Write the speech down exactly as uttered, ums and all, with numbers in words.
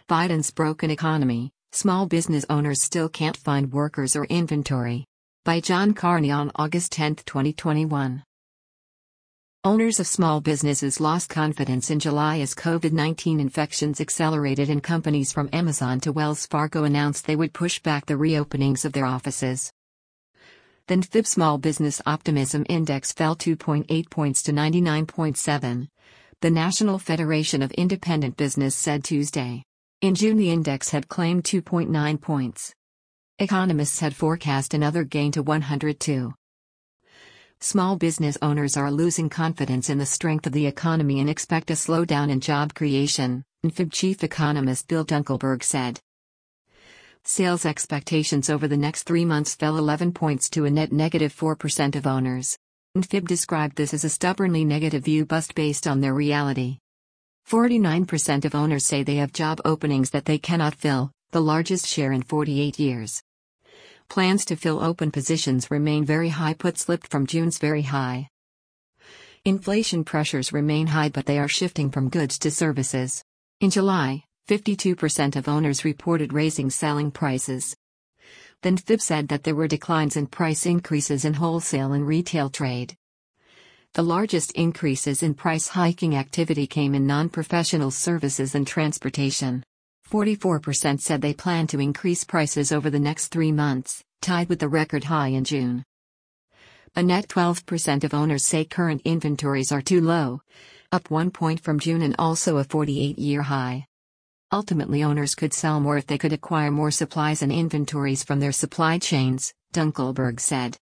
Biden's broken economy, small business owners still can't find workers or inventory. By John Carney on August tenth, twenty twenty-one. Owners of small businesses lost confidence in July as COVID nineteen infections accelerated, and companies from Amazon to Wells Fargo announced they would push back the reopenings of their offices. The N F I B Small Business Optimism Index fell two point eight points to ninety-nine point seven, the National Federation of Independent Business said Tuesday. In June, the index had claimed two point nine points. Economists had forecast another gain to one hundred two. Small business owners are losing confidence in the strength of the economy and expect a slowdown in job creation, N F I B chief economist Bill Dunkelberg said. Sales expectations over the next three months fell eleven points to a net negative four percent of owners. N F I B described this as a stubbornly negative view bust based on their reality. forty-nine percent of owners say they have job openings that they cannot fill, the largest share in forty-eight years. Plans to fill open positions remain very high, but slipped from June's very high. Inflation pressures remain high, but they are shifting from goods to services. In July, fifty-two percent of owners reported raising selling prices. The N F I B said that there were declines in price increases in wholesale and retail trade. The largest increases in price hiking activity came in non-professional services and transportation. forty-four percent said they plan to increase prices over the next three months, tied with the record high in June. A net twelve percent of owners say current inventories are too low, up one point from June and also a forty-eight-year high. Ultimately, owners could sell more if they could acquire more supplies and inventories from their supply chains, Dunkelberg said.